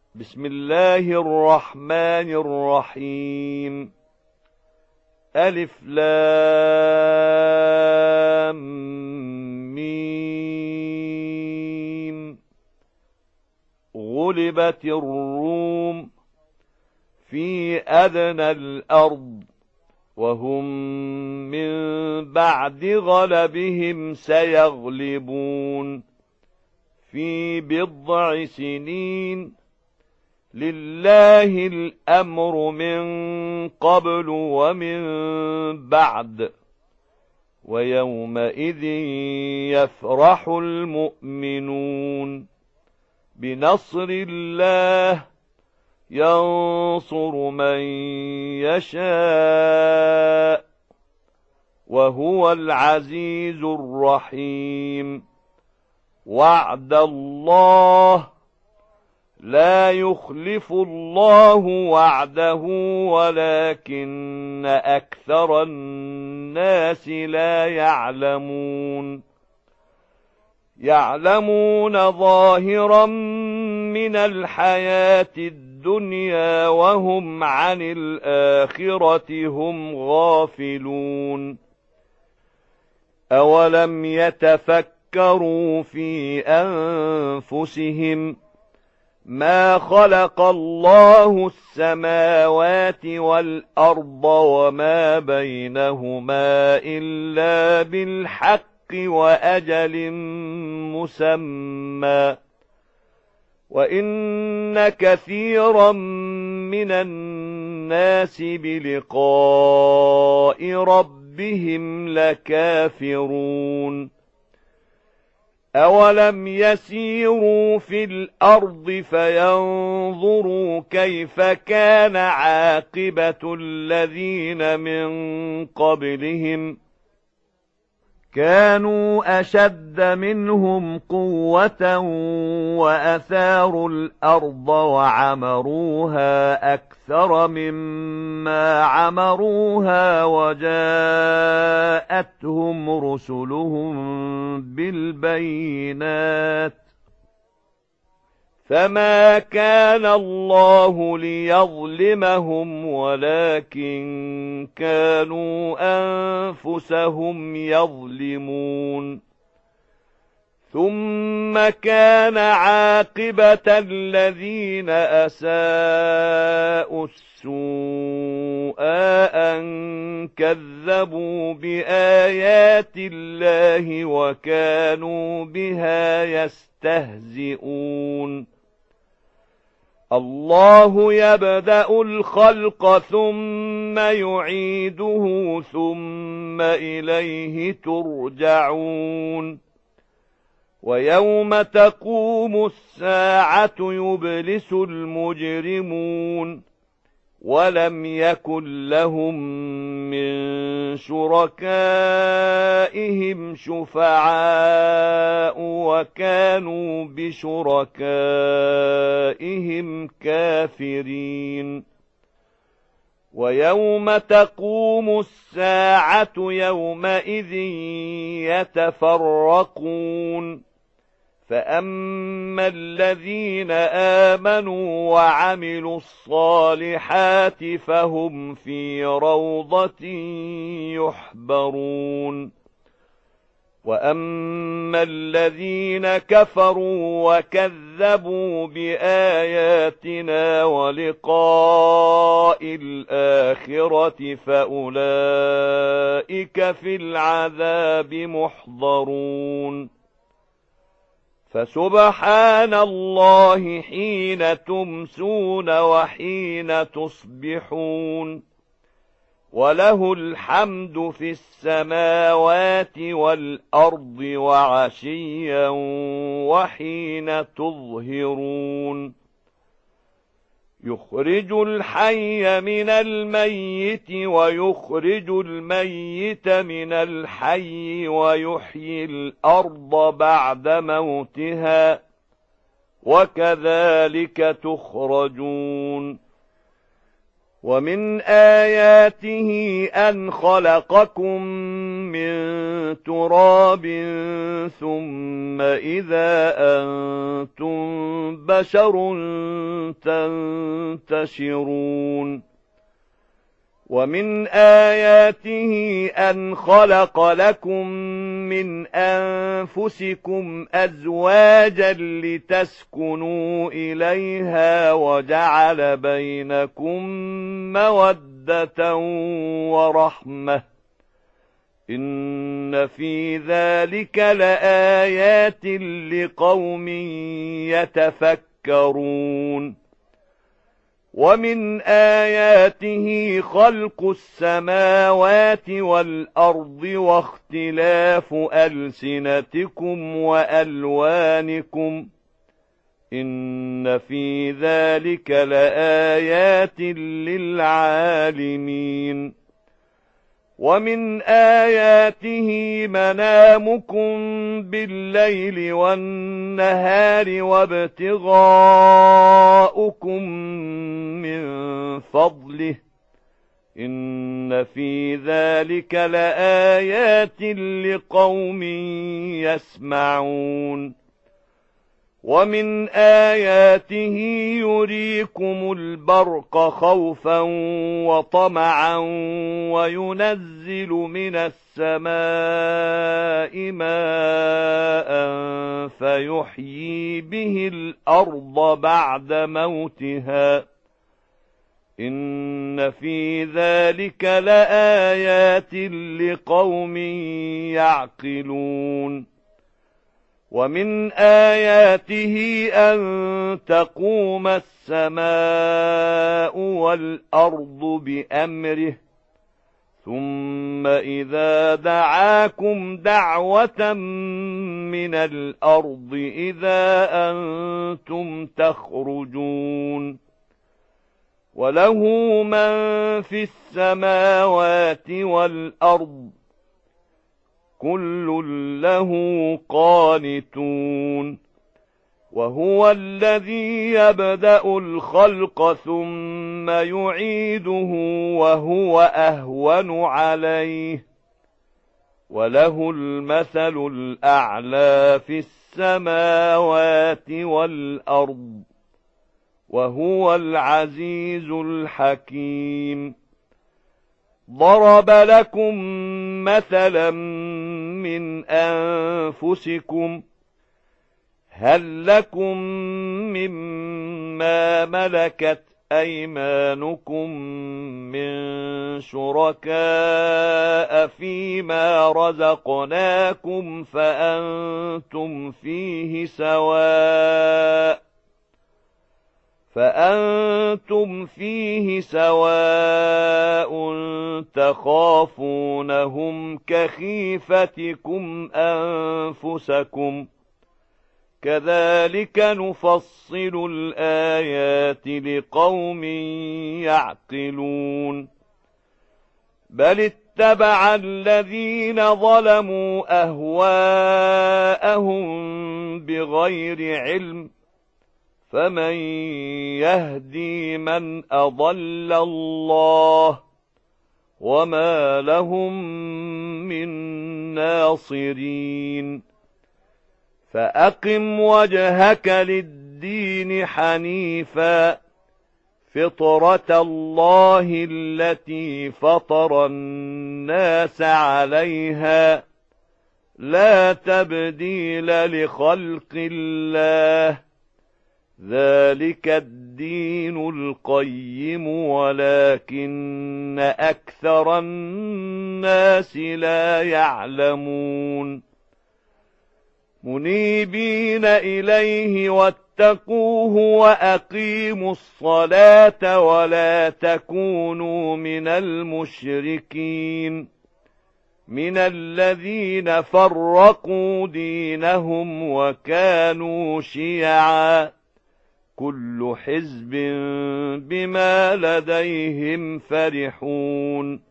بسم الله الرحمن الرحيم. ألف لام ميم. غلبت الروم في أدنى الأرض وهم من بعد غلبهم سيغلبون في بضع سنين. لله الأمر من قبل ومن بعد ويومئذ يفرح المؤمنون بنصر الله ينصر من يشاء وهو العزيز الرحيم. وعد الله لا يخلف الله وعده ولكن أكثر الناس لا يعلمون. يعلمون ظاهرا من الحياة الدنيا وهم عن الآخرة هم غافلون. أولم يتفكروا في أنفسهم ما خلق الله السماوات والأرض وما بينهما إلا بالحق وأجل مسمى وإن كثيرا من الناس بلقاء ربهم لكافرون. أولم يسيروا في الأرض فينظروا كيف كان عاقبة الذين من قبلهم كانوا أشد منهم قوة وأثاروا الأرض وعمروها أكثر مما عمروها وجاءتهم رسلهم بالبينات فما كان الله ليظلمهم ولكن كانوا أنفسهم يظلمون. ثم كان عاقبة الذين أساءوا السوء أن كذبوا بآيات الله وكانوا بها يستهزئون. الله يبدأ الخلق ثم يعيده ثم إليه ترجعون. ويوم تقوم الساعة يبلس المجرمون ولم يكن لهم من شركائهم شفعاء وكانوا بشركائهم كافرين. ويوم تقوم الساعة يومئذ يتفرقون فأما الذين آمنوا وعملوا الصالحات فهم في روضة يحبرون. وأما الذين كفروا وكذبوا بآياتنا ولقاء الآخرة فأولئك في العذاب محضرون. فسبحان الله حين تمسون وحين تصبحون وله الحمد في السماوات والأرض وعشيا وحين تظهرون. يخرج الحي من الميت ويخرج الميت من الحي ويحيي الأرض بعد موتها وكذلك تخرجون. ومن آياته أن خلقكم من تراب ثم إذا أنتم بشر تنتشرون ومن آياته أن خلق لكم من أنفسكم أزواجا لتسكنوا إليها وجعل بينكم مودة ورحمة إن في ذلك لآيات لقوم يتفكرون ومن آياته خلق السماوات والأرض واختلاف ألسنتكم وألوانكم إن في ذلك لآيات للعالمين ومن آياته منامكم بالليل والنهار وابتغاؤكم من فضله إن في ذلك لآيات لقوم يسمعون ومن آياته يريكم البرق خوفا وطمعا وينزل من السماء ماء فيحيي به الأرض بعد موتها إن في ذلك لآيات لقوم يعقلون ومن آياته أن تقوم السماء والأرض بأمره ثم إذا دعاكم دعوة من الأرض إذا أنتم تخرجون وله من في السماوات والأرض كل له قانتون وهو الذي يبدأ الخلق ثم يعيده وهو أهون عليه وله المثل الأعلى في السماوات والأرض وهو العزيز الحكيم ضرب لكم مثلا من أنفسكم هل لكم مما ملكت أيمانكم من شركاء فيما رزقناكم فأنتم فيه سواء تخافونهم كخيفتكم أنفسكم كذلك نفصل الآيات لقوم يعقلون بل اتبع الذين ظلموا أهواءهم بغير علم فمن يهدي من أضل الله وما لهم من ناصرين فأقم وجهك للدين حنيفا فطرة الله التي فطر الناس عليها لا تبديل لخلق الله ذلك الدين القيم ولكن أكثر الناس لا يعلمون منيبين إليه واتقوه وأقيموا الصلاة ولا تكونوا من المشركين من الذين فرقوا دينهم وكانوا شيعا كل حزب بما لديهم فرحون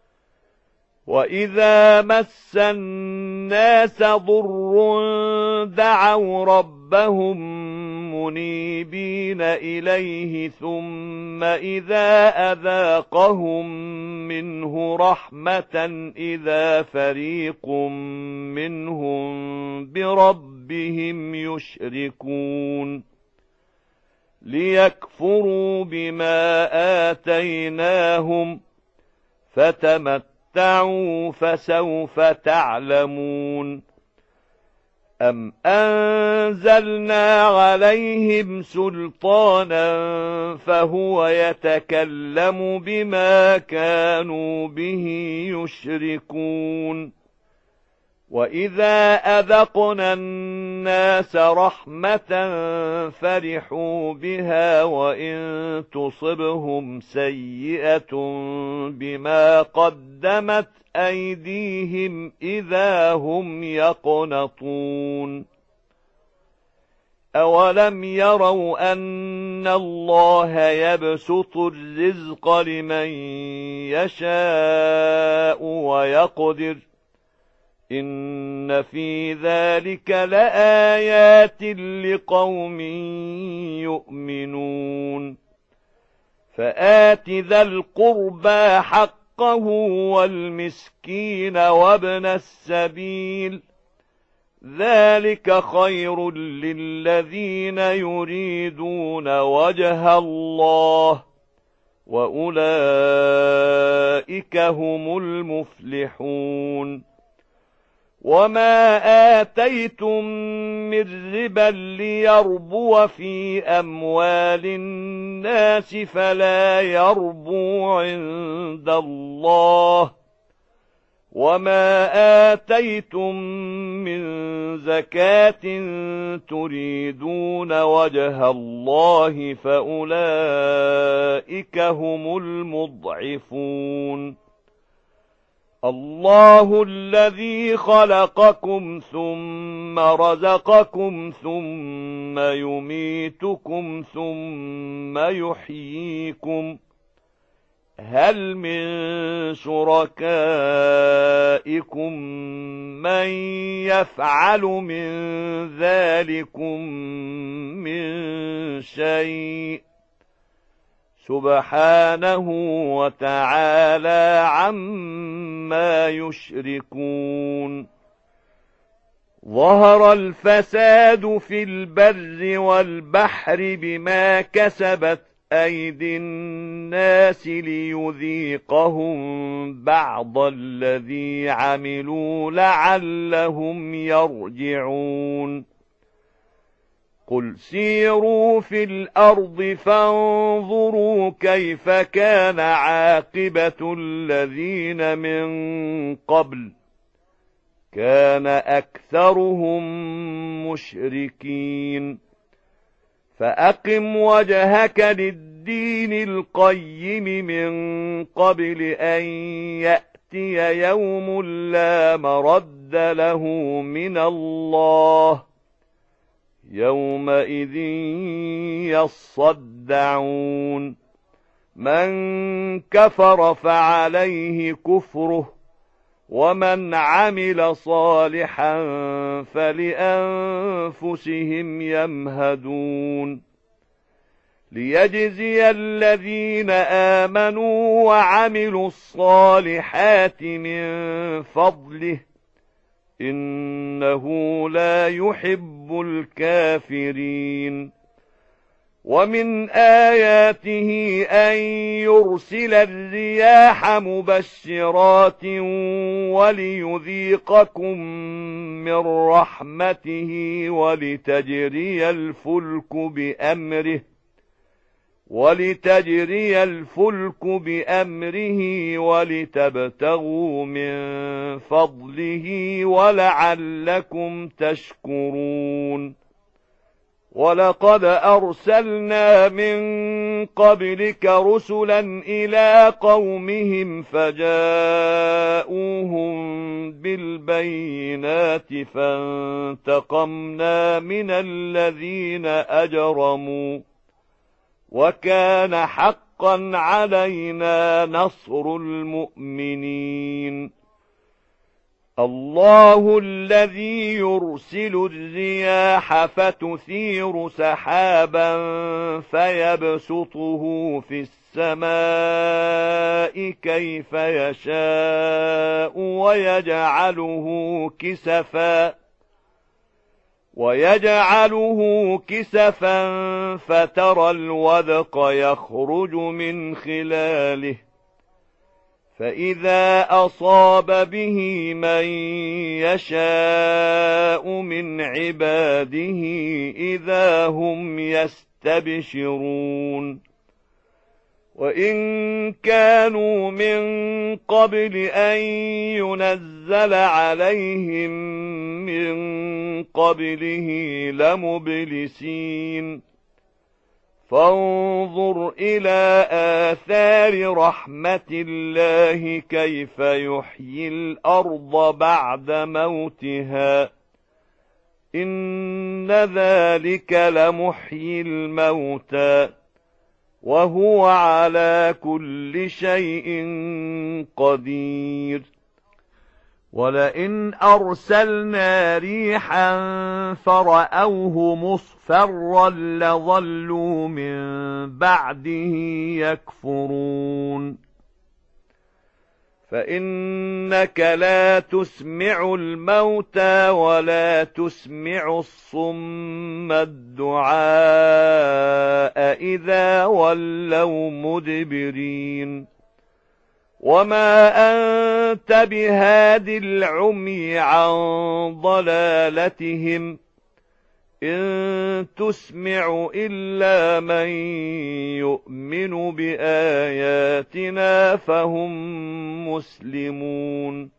وإذا مس الناس ضر دعوا ربهم منيبين إليه ثم إذا أذاقهم منه رحمة إذا فريق منهم بربهم يشركون ليكفروا بما آتيناهم فتمتعوا فسوف تعلمون أم أنزلنا عليهم سلطانا فهو يتكلم بما كانوا به يشركون وإذا أذقنا الناس رحمة فرحوا بها وإن تصبهم سيئة بما قدمت أيديهم إذا هم يقنطون أولم يروا أن الله يبسط الرزق لمن يشاء ويقدر إن في ذلك لآيات لقوم يؤمنون فآت ذا القربى حقه والمسكين وابن السبيل ذلك خير للذين يريدون وجه الله وأولئك هم المفلحون وما آتيتم من ربا ليربو في أموال الناس فلا يربو عند الله وما آتيتم من زكاة تريدون وجه الله فأولئك هم المضعفون الله الذي خلقكم ثم رزقكم ثم يميتكم ثم يحييكم هل من شركائكم من يفعل من ذلكم من شيء سبحانه وتعالى عما يشركون ظهر الفساد في البر والبحر بما كسبت أيدي الناس ليذيقهم بعض الذي عملوا لعلهم يرجعون قل سيروا في الأرض فانظروا كيف كان عاقبة الذين من قبل كان أكثرهم مشركين فأقم وجهك للدين القيم من قبل أن يأتي يوم لا مرد له من الله يومئذ يصدعون من كفر فعليه كفره ومن عمل صالحا فلأنفسهم يمهدون ليجزي الذين آمنوا وعملوا الصالحات من فضله إنه لا يحب الكافرين ومن آياته أن يرسل الرياح مبشرات وليذيقكم من رحمته ولتجري الفلك بأمره ولتبتغوا من فضله ولعلكم تشكرون ولقد أرسلنا من قبلك رسلا إلى قومهم فجاءوهم بالبينات فانتقمنا من الذين أجرموا وكان حقا علينا نصر المؤمنين الله الذي يرسل الرياح فتثير سحابا فيبسطه في السماء كيف يشاء ويجعله كسفا فترى الودق يخرج من خلاله فإذا أصاب به من يشاء من عباده إذا هم يستبشرون وإن كانوا من قبل أن ينزل عليهم من قبله لمبلسين فانظر إلى آثار رحمة الله كيف يحيي الأرض بعد موتها إن ذلك لمحيي الموتى وهو على كل شيء قدير ولئن أرسلنا ريحا فرأوه مصفرا لظلوا من بعده يكفرون فإنك لا تسمع الموتى ولا تسمع الصم الدعاء إذا ولوا مدبرين وما أنت بهاد العمي عن ضلالتهم إن تسمع إلا من يؤمن بآياتنا فهم مسلمون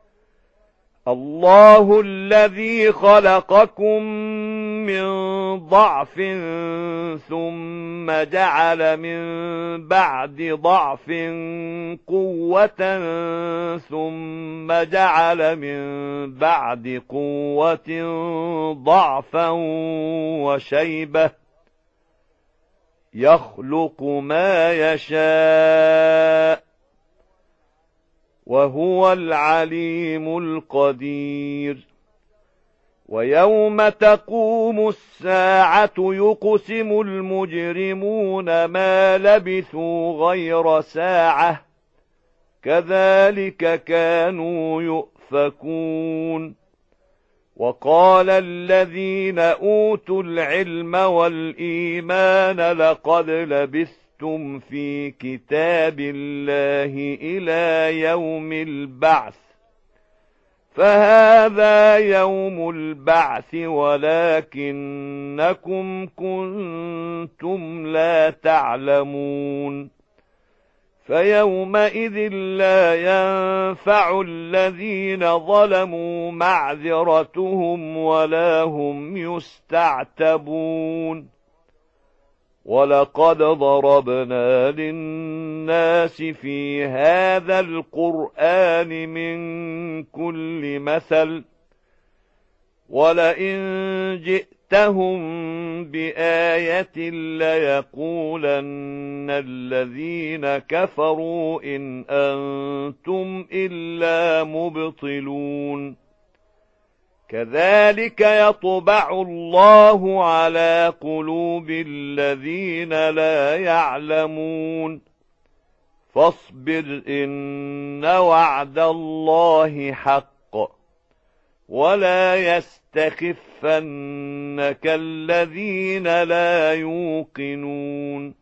الله الذي خلقكم من ضعف ثم جعل من بعد ضعف قوة ثم جعل من بعد قوة ضعفا وشيبة يخلق ما يشاء وهو العليم القدير ويوم تقوم الساعة يقسم المجرمون ما لبثوا غير ساعة كذلك كانوا يؤفكون وقال الذين أوتوا العلم والإيمان لقد لبثتم في كتاب الله إلى يوم البعث فهذا يوم البعث ولكنكم كنتم لا تعلمون فيومئذ لا ينفع الذين ظلموا معذرتهم ولا هم يستعتبون ولقد ضربنا للناس في هذا القرآن من كل مثل ولئن جئتهم بآية ليقولن الذين كفروا إن أنتم إلا مبطلون كذلك يطبع الله على قلوب الذين لا يعلمون فاصبر إن وعد الله حق ولا يستخفنك الذين لا يوقنون